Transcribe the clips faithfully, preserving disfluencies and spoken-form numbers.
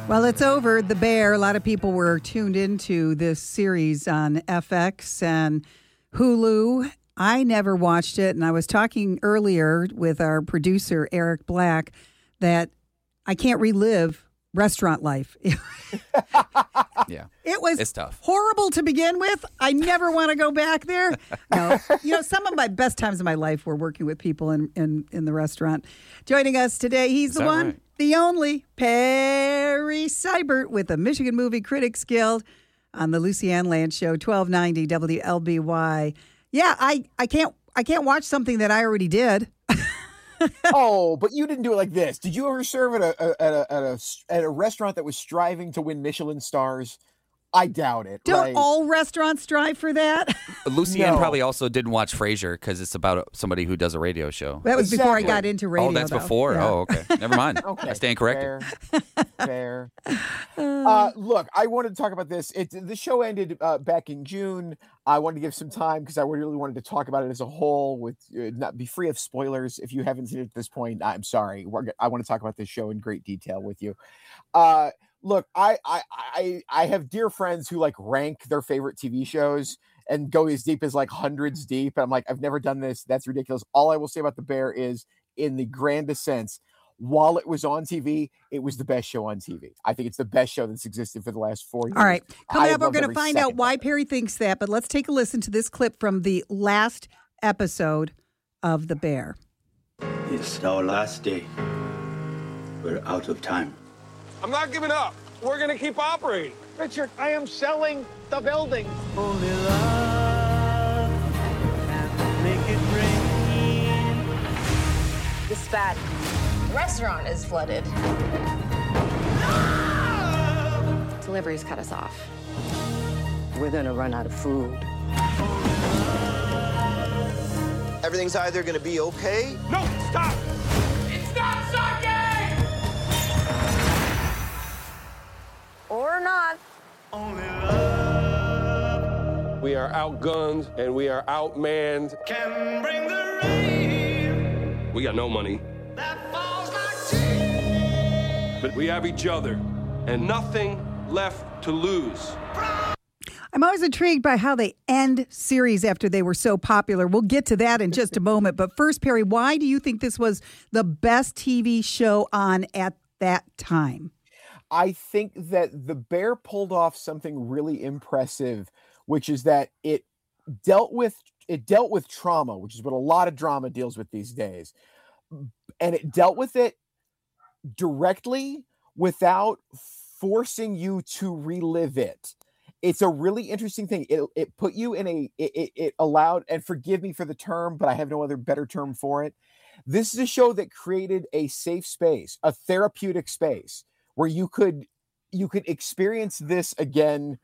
Well, it's over. The Bear. A lot of people were tuned into this series on F X and Hulu. I never watched it, and I was talking earlier with our producer, Eric Black, that I can't relive restaurant life. Yeah. It was it's tough. horrible to begin with. I never want to go back there. No. You know, some of my best times in my life were working with people in, in, in the restaurant. Joining us today, he's Is the that one, right? the only, Perry Seibert with the Michigan Movie Critics Guild on the Lucy Ann Land Show, twelve ninety W L B Y. Yeah, I, I can't I can't watch something that I already did. Oh, but you didn't do it like this. Did you ever serve at a, at a at a at a restaurant that was striving to win Michelin stars? I doubt it. Don't like, all restaurants strive for that? Lucy Ann No. probably also didn't watch Frasier because it's about somebody who does a radio show. That was before I Exactly. got into radio. oh, that's though. before? Yeah. Oh, okay. Never mind. Okay, I stand corrected. Fair. fair. Uh, look, I wanted to talk about this. It the show ended uh, back in June. I wanted to give some time because I really wanted to talk about it as a whole, with uh, not be free of spoilers. If you haven't seen it at this point, I'm sorry. We're, go- I want to talk about this show in great detail with you. Uh, look, I, I I I have dear friends who like rank their favorite T V shows and go as deep as like hundreds deep. And I'm like, I've never done this. That's ridiculous. All I will say about The Bear is, in the grandest sense, while it was on T V, it was the best show on T V. I think it's the best show that's existed for the last four years. All right. Coming I up, we're loved going to every find second out why of it. Perry thinks that, but let's take a listen to this clip from the last episode of The Bear. It's our last day. We're out of time. I'm not giving up. We're going to keep operating. Richard, I am selling the building. Only love can make it rain. This is bad. The restaurant is flooded. Deliveries cut us off. We're gonna run out of food. Everything's either going to be okay. No, stop! It's not sake! Or not. Only love We are outgunned and we are outmanned. can bring the rain We got no money, that falls like rain. but we have each other and nothing left to lose. I'm always intrigued by how they end series after they were so popular. We'll get to that in just a moment. But first, Perry, why do you think this was the best T V show on at that time? I think that The Bear pulled off something really impressive, which is that it dealt with it dealt with trauma, which is what a lot of drama deals with these days. And it dealt with it directly without forcing you to relive it. It's a really interesting thing. It it put you in a it, it, it allowed, and forgive me for the term, but I have no other better term for it. This is a show that created a safe space, a therapeutic space where you could you could experience this again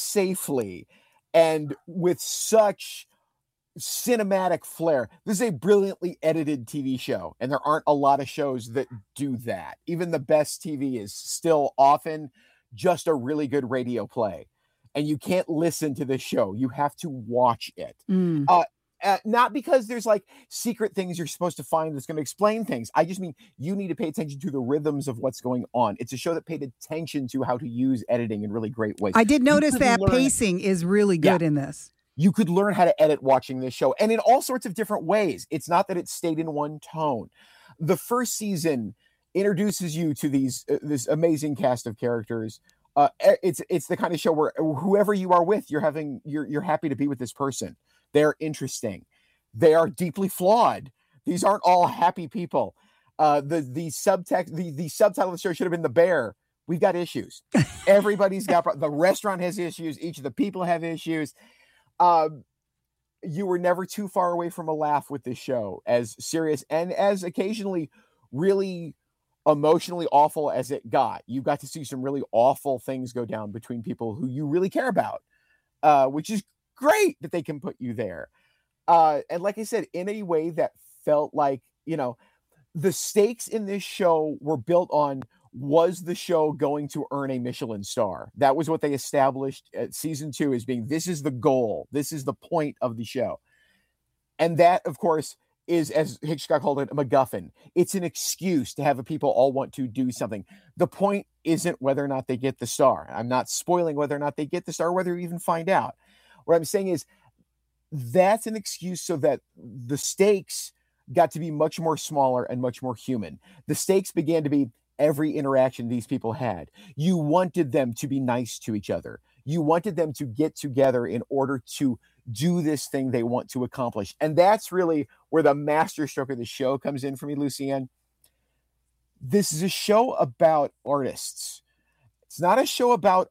safely and with such cinematic flair. This is a brilliantly edited T V show, and there aren't a lot of shows that do that. Even the best T V is still often just a really good radio play. And you can't listen to this show. You have to watch it. Mm. Uh, uh, not because there's like secret things you're supposed to find that's going to explain things. I just mean you need to pay attention to the rhythms of what's going on. It's a show that paid attention to how to use editing in really great ways. I did You notice could that learn- pacing is really good in this. You could learn how to edit watching this show, and in all sorts of different ways. It's not that it stayed in one tone. The first season introduces you to these uh, this amazing cast of characters. Uh, it's it's the kind of show where whoever you are with, you're having you're you're happy to be with this person. They're interesting. They are deeply flawed. These aren't all happy people. Uh, the the subtext the the subtitle of the show should have been The Bear. We've got issues. Everybody's got pro- the restaurant has issues. Each of the people have issues. Um, you were never too far away from a laugh with this show, as serious and as occasionally really emotionally awful as it got. You got to see some really awful things go down between people who you really care about, uh, which is great that they can put you there. Uh, and like I said, in a way that felt like, you know, the stakes in this show were built on, was the show going to earn a Michelin star? That was what they established at season two as being, this is the goal. This is the point of the show. And that, of course, is, as Hitchcock called it, a MacGuffin. It's an excuse to have people all want to do something. The point isn't whether or not they get the star. I'm not spoiling whether or not they get the star, whether you even find out. What I'm saying is that's an excuse so that the stakes got to be much more smaller and much more human. The stakes began to be every interaction these people had. You wanted them to be nice to each other. You wanted them to get together in order to do this thing they want to accomplish. And that's really where the masterstroke of the show comes in for me, Lucienne. This is a show about artists. It's not a show about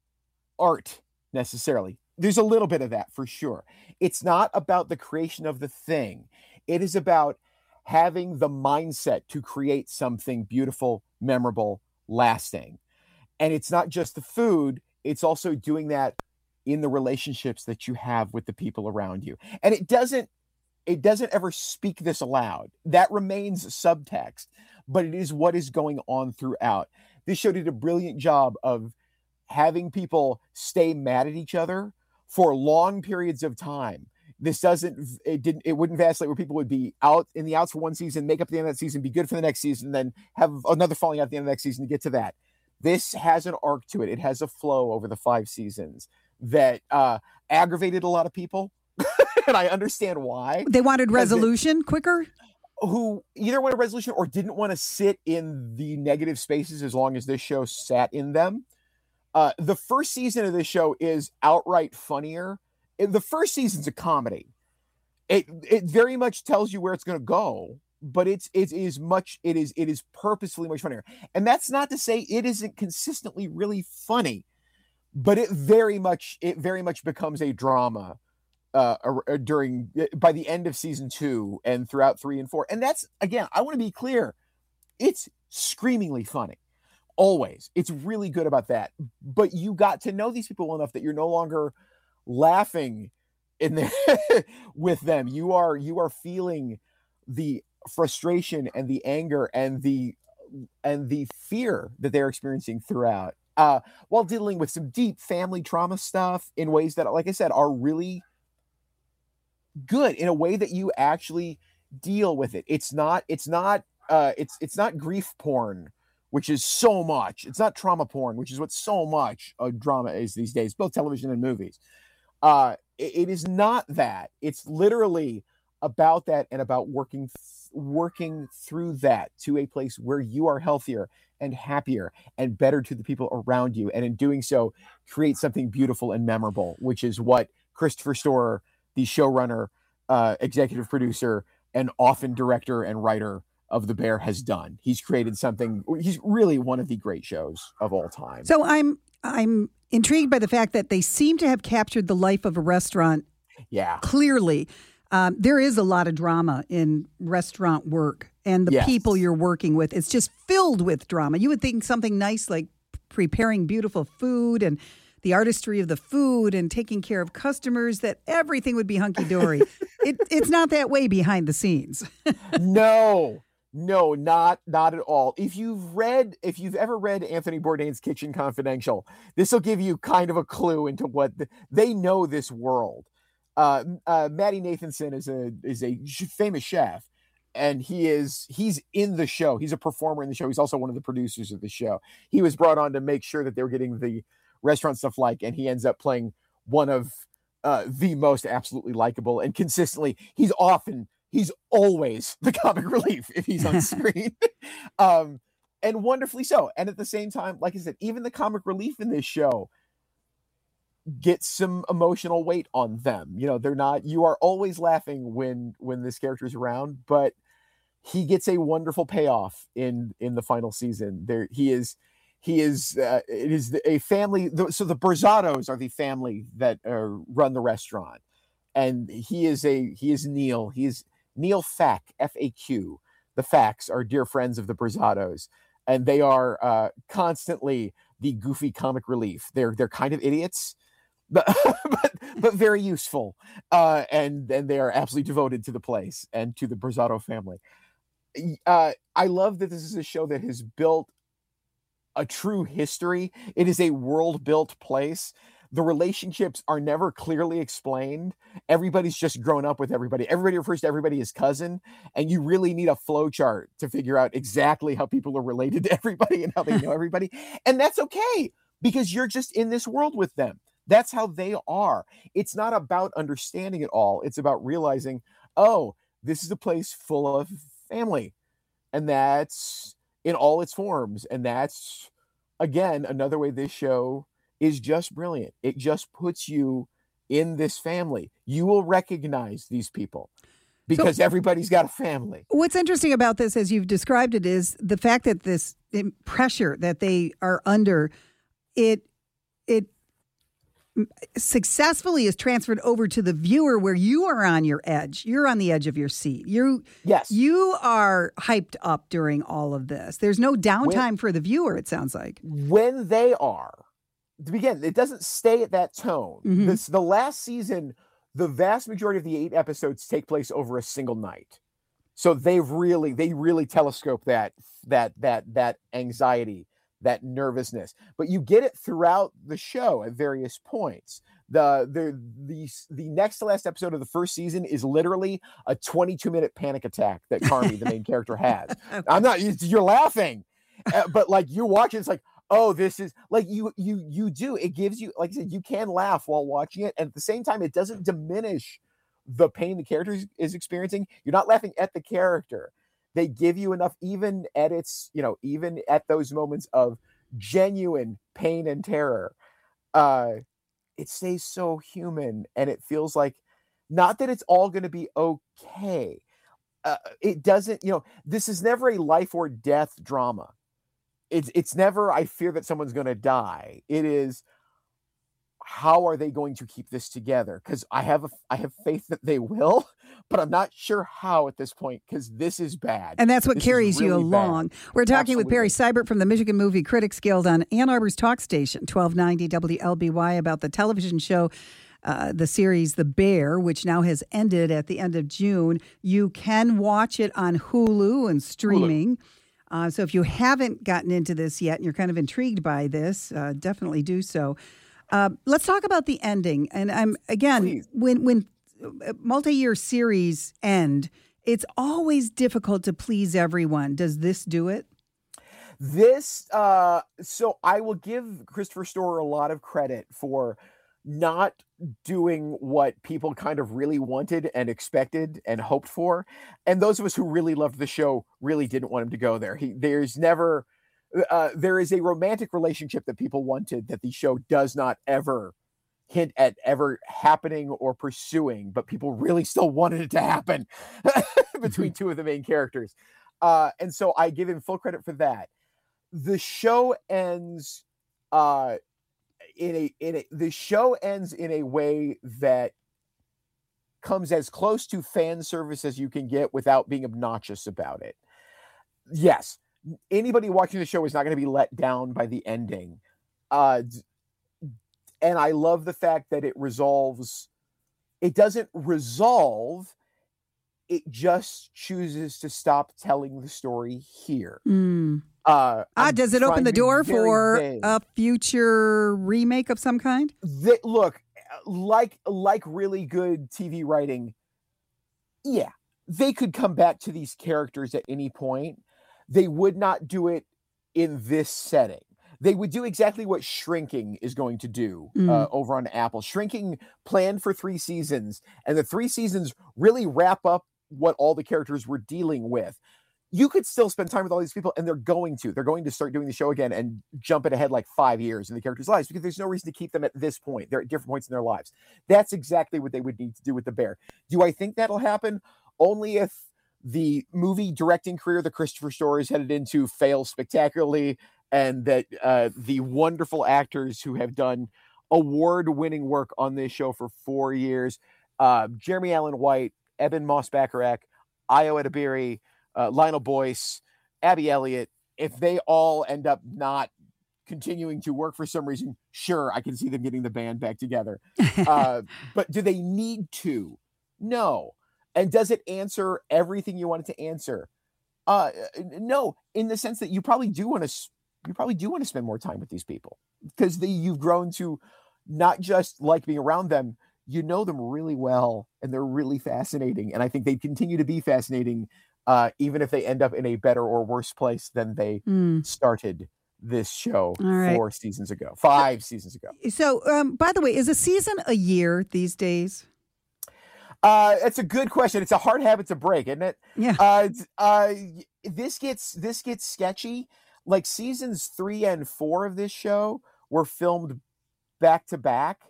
art necessarily. There's a little bit of that for sure. It's not about the creation of the thing. It is about having the mindset to create something beautiful, memorable, lasting. And it's not just the food. It's also doing that in the relationships that you have with the people around you. And it doesn't, it doesn't ever speak this aloud. That remains subtext, but it is what is going on throughout. This show did a brilliant job of having people stay mad at each other for long periods of time. This doesn't, it didn't, it wouldn't vacillate where people would be out in the outs for one season, make up the end of that season, be good for the next season, then have another falling out at the end of the next season to get to that. This has an arc to it. It has a flow over the five seasons that uh, aggravated a lot of people. And I understand why. They wanted resolution it, quicker? Who either wanted resolution or didn't want to sit in the negative spaces as long as this show sat in them. Uh, the first season of this show is outright funnier. The first season's a comedy. It it very much tells you where it's going to go, but it's it is much it is it is purposefully much funnier. And that's not to say it isn't consistently really funny, but it very much it very much becomes a drama uh, during by the end of season two and throughout three and four. And that's, again, I want to be clear, it's screamingly funny. Always. It's really good about that. But you got to know these people well enough that you're no longer laughing in the, with them. You are you are feeling the frustration and the anger and the and the fear that they're experiencing throughout, uh, while dealing with some deep family trauma stuff in ways that, like I said, are really good, in a way that you actually deal with it. It's not it's not uh, it's it's not grief porn, which is so much. It's not trauma porn, which is what so much of drama is these days, both television and movies. Uh, it, it is not that. It's literally about that and about working th- working through that to a place where you are healthier and happier and better to the people around you. And in doing so, create something beautiful and memorable, which is what Christopher Storer, the showrunner, uh, executive producer, and often director and writer of The Bear, has done. He's created something. He's really one of the great shows of all time. So I'm I'm intrigued by the fact that they seem to have captured the life of a restaurant. Yeah, clearly. Um, there is a lot of drama in restaurant work, and the yes. people you're working with, it's just filled with drama. You would think something nice like preparing beautiful food and the artistry of the food and taking care of customers, that everything would be hunky-dory. it, it's not that way behind the scenes. No, no, not not at all. If you've read, if you've ever read Anthony Bourdain's Kitchen Confidential, this will give you kind of a clue into what the, they know this world. Uh, uh, Matty Nathanson is a is a famous chef, and he is he's in the show. He's a performer in the show. He's also one of the producers of the show. He was brought on to make sure that they were getting the restaurant stuff like, and he ends up playing one of uh, the most absolutely likable and consistently. He's often he's always the comic relief if he's on screen, um, and wonderfully so. And at the same time, like I said, even the comic relief in this show get some emotional weight on them. You know, they're not, you are always laughing when when this character is around, but he gets a wonderful payoff in in the final season. There he is he is uh, it is a family. So the Berzados are the family that uh, run the restaurant, and he is a he is Neil he is Neil Faq, F A Q. The Faqs are dear friends of the Berzados, and they are uh constantly the goofy comic relief. They're they're kind of idiots, but but, but very useful, uh, and and they are absolutely devoted to the place and to the Berzado family. Uh, I love that this is a show that has built a true history. It is a world-built place. The relationships are never clearly explained. Everybody's just grown up with everybody. Everybody refers to everybody as cousin, and you really need a flow chart to figure out exactly how people are related to everybody and how they know everybody. And that's okay, because you're just in this world with them. That's how they are. It's not about understanding it all. It's about realizing, oh, this is a place full of family, and that's in all its forms. And that's, again, another way this show is just brilliant. It just puts you in this family. You will recognize these people because so, everybody's got a family. What's interesting about this, as you've described it, is the fact that this pressure that they are under, it it successfully is transferred over to the viewer, where you are on your edge. You're on the edge of your seat. You yes, you are hyped up during all of this. There's no downtime when, for the viewer, it sounds like. When they are, to begin, it doesn't stay at that tone. Mm-hmm. This the last season, the vast majority of the eight episodes take place over a single night. So they've really, they really telescope that that that that anxiety, that nervousness. But you get it throughout the show at various points. The the the the next to last episode of the first season is literally a twenty-two minute panic attack that Carmy, the main character, has. Okay. I'm not. You're laughing, uh, but like you watch it, it's like, oh, this is like you, you, you do. It gives you, like I said, you can laugh while watching it. And at the same time, it doesn't diminish the pain the character is, is experiencing. You're not laughing at the character. They give you enough, even at its, you know, even at those moments of genuine pain and terror. Uh, it stays so human, and it feels like, not that it's all going to be okay. Uh, it doesn't, you know, this is never a life or death drama. It's it's never, I fear that someone's going to die. It is, how are they going to keep this together? Because I have a, I have faith that they will, but I'm not sure how at this point, because this is bad. And that's what this carries really you along. Bad. We're talking Absolutely. with Perry Seibert from the Michigan Movie Critics Guild on Ann Arbor's talk station, twelve ninety W L B Y, about the television show, uh, the series The Bear, which now has ended at the end of June. You can watch it on Hulu and streaming. Hulu. Uh, so if you haven't gotten into this yet and you're kind of intrigued by this, uh, definitely do so. Uh, let's talk about the ending. And I'm again, Please. when when multi-year series end, it's always difficult to please everyone. Does this do it? This, uh, so I will give Christopher Storer a lot of credit for not doing what people kind of really wanted and expected and hoped for. And those of us who really loved the show really didn't want him to go there. He, there's never, uh, there is a romantic relationship that people wanted that the show does not ever hint at ever happening or pursuing, but people really still wanted it to happen between two of the main characters. Uh, and so I give him full credit for that. The show ends, uh, In a in a the show ends in a way that comes as close to fan service as you can get without being obnoxious about it. Yes, anybody watching the show is not going to be let down by the ending. Uh, and I love the fact that it resolves. It doesn't resolve. It just chooses to stop telling the story here. Mm. Uh, ah, does it open the door for vague. a future remake of some kind? They, look, like like really good T V writing, yeah, they could come back to these characters at any point. They would not do it in this setting. They would do exactly what Shrinking is going to do mm. uh, over on Apple. Shrinking planned for three seasons, and the three seasons really wrap up what all the characters were dealing with. You could still spend time with all these people, and they're going to. They're going to start doing the show again and jump it ahead like five years in the characters' lives, because there's no reason to keep them at this point. They're at different points in their lives. That's exactly what they would need to do with The Bear. Do I think that'll happen? Only if the movie directing career that Christopher Storer is headed into fails spectacularly, and that uh, the wonderful actors who have done award-winning work on this show for four years, uh, Jeremy Allen White, Eben Moss-Bacharach, Ayo Edebiri, Uh, Lionel Boyce, Abby Elliott, if they all end up not continuing to work for some reason, sure, I can see them getting the band back together. Uh, but do they need to? No. And does it answer everything you want it to answer? Uh, no, in the sense that you probably do want to, you probably do want to spend more time with these people, because you've grown to not just like being around them, you know them really well, and they're really fascinating. And I think they continue to be fascinating, uh, even if they end up in a better or worse place than they mm. started this show right. four seasons ago, five seasons ago. So, um, by the way, is a season a year these days? Uh, it's a good question. It's a hard habit to break, isn't it? Yeah. Uh, uh, this gets this gets sketchy. Like seasons three and four of this show were filmed back to back.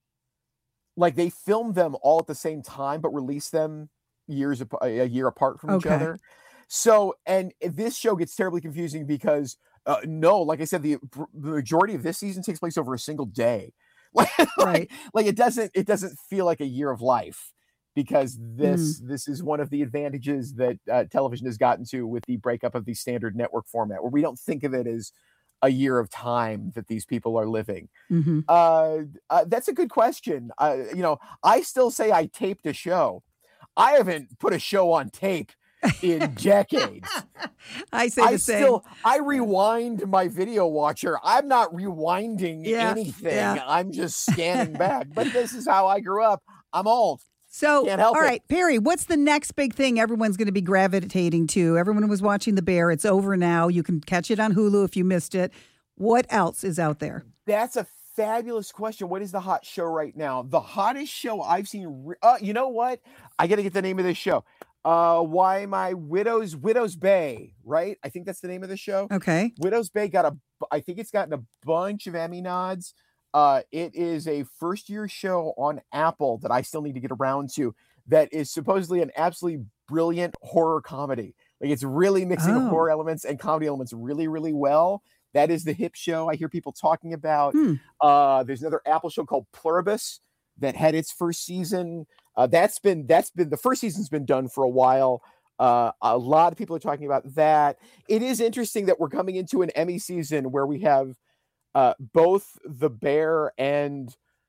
Like they filmed them all at the same time, but released them years a year apart from okay. each other. So, and this show gets terribly confusing because uh, no, like I said, the, the majority of this season takes place over a single day. like, right. like it doesn't it doesn't feel like a year of life. Because this mm. this is one of the advantages that uh, television has gotten to with the breakup of the standard network format, where we don't think of it as a year of time that these people are living. Mm-hmm. Uh, uh, that's a good question. Uh, you know, I still say I taped a show. I haven't put a show on tape in decades. I say the I same. Still, I rewind my video watcher. I'm not rewinding yeah. anything. Yeah. I'm just scanning back. But this is how I grew up. I'm old. So, Can't help all it. right, Perry, what's the next big thing everyone's going to be gravitating to? Everyone was watching The Bear. It's over now. You can catch it on Hulu if you missed it. What else is out there? That's a fabulous question. What is the hot show right now? The hottest show I've seen. Re- uh, you know what? I got to get the name of this show. Uh, Why My Widow's Widow's Bay, right? I think that's the name of the show. Okay. Widow's Bay got a, I think it's gotten a bunch of Emmy nods. Uh, it is a first year show on Apple that I still need to get around to that is supposedly an absolutely brilliant horror comedy. Like it's really mixing oh. the horror elements and comedy elements really, really well. That is the hip show I hear people talking about. Hmm. Uh, there's another Apple show called Pluribus that had its first season. Uh, that's been, that's been, the first season's been done for a while. Uh, a lot of people are talking about that. It is interesting that we're coming into an Emmy season where we have Uh, both The Bear and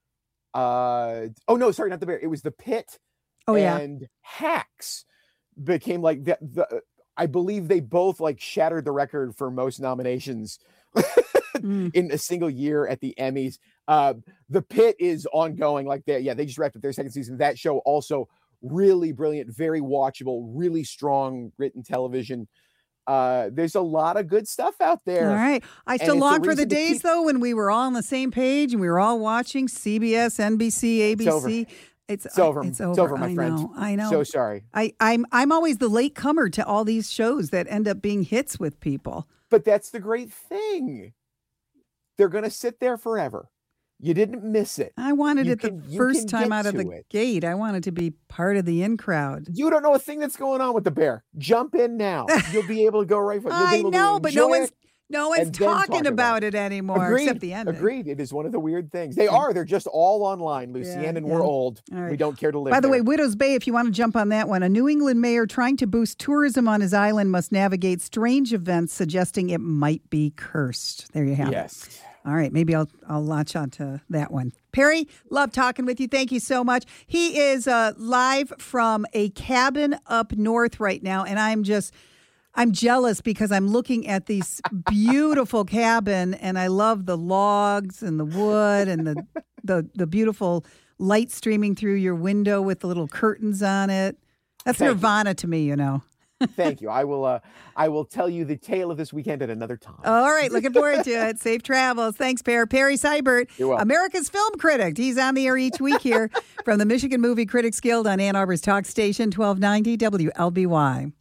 uh, oh no, sorry, not The Bear. It was The Pit. Oh yeah, and Hacks became like the, the. I believe they both like shattered the record for most nominations mm. in a single year at the Emmys. Uh, The Pit is ongoing. Like they, yeah, they just wrapped up their second season. That show also really brilliant, very watchable, really strong written television. Uh, there's a lot of good stuff out there. All right. I still long for the days, keep... though, when we were all on the same page and we were all watching C B S, N B C, A B C. It's over. It's, it's over. It's over. It's over, my I friend. know. I know. So sorry. I, I'm I'm always the late comer to all these shows that end up being hits with people. But that's the great thing. They're going to sit there forever. You didn't miss it. I wanted you it can, the first time out of the it. gate. I wanted to be part of the in crowd. You don't know a thing that's going on with The Bear. Jump in now. You'll be able to go right for it. I know, but no one's no one's talking talk about it, it anymore, Agreed. except the ending. Agreed. It is one of the weird things. They are. They're just all online, Lucianne, yeah, and yeah. we're old. Right. We don't care to live By the there. way, Widow's Bay, if you want to jump on that one, a New England mayor trying to boost tourism on his island must navigate strange events suggesting it might be cursed. There you have yes. it. All right, maybe I'll I'll latch onto that one. Perry, love talking with you. Thank you so much. He is uh, live from a cabin up north right now, and I'm just I'm jealous because I'm looking at this beautiful cabin, and I love the logs and the wood and the the the beautiful light streaming through your window with the little curtains on it. That's Thank nirvana you. to me, you know. Thank you. I will. Uh, I will tell you the tale of this weekend at another time. All right, looking forward to it. Safe travels. Thanks, Perry. Perry Seibert, America's film critic. He's on the air each week here from the Michigan Movie Critics Guild on Ann Arbor's Talk Station, twelve ninety W L B Y.